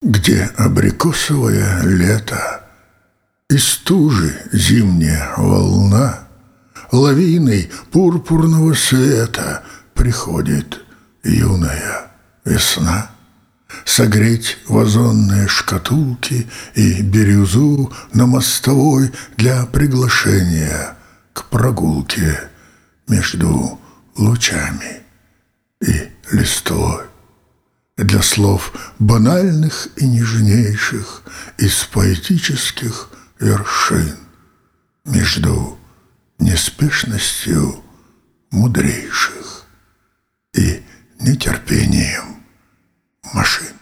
Где абрикосовое лето и стужи зимняя волна, лавиной пурпурного света приходит юная весна. Согреть вазонные шкатулки и бирюзу на мостовой для приглашения к прогулке между лучами и листвой. Для слов банальных и нежнейших из поэтических вершин между неспешностью мудрейших и нетерпением машин.